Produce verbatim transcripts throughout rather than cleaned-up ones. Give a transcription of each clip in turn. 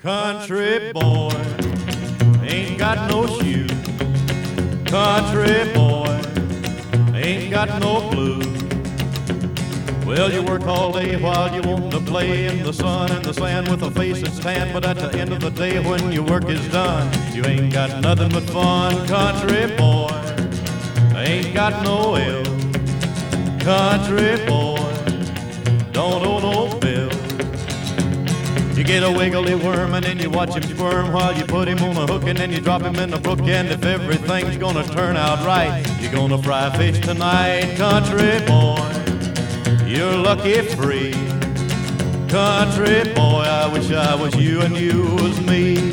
Country boy ain't got no shoes. Country boy ain't got no blues. Well, you work all day while you want to play in the sun and the sand with a face that's tan, but at the end of the day when your work is done, you ain't got nothing but fun. Country boy ain't got no ill. Country boy don't owe no bill. You get a wiggly worm and then you watch him squirm while you put him on a hook and then you drop him in the brook. And if everything's gonna turn out right, you're gonna fry fish tonight. Country boy, you're lucky free. Country boy, I wish I was you and you was me.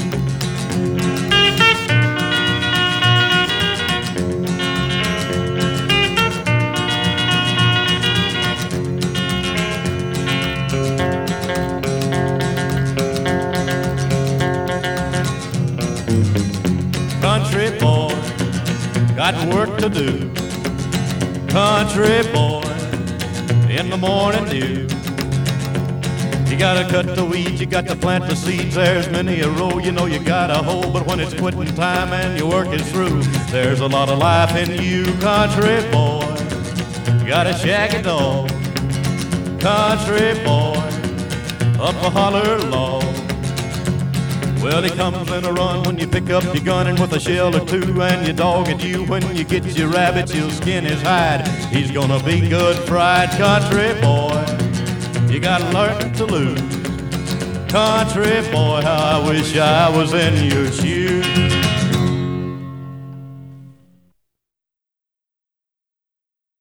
Country boy, got work to do. Country boy, in the morning dew. You gotta cut the weeds, you got to plant the seeds. There's many a row you know you gotta hoe, but when it's quitting time and your work is through, there's a lot of life in you. Country boy, you got a shaggy dog. Country boy, up a holler log. Well, he comes in a run when you pick up your gun and with a shell or two, and your dog at you when you get your rabbit, you'll skin his hide. He's gonna be good fried. Country boy, you gotta learn to lose. Country boy, how I wish I was in your shoes.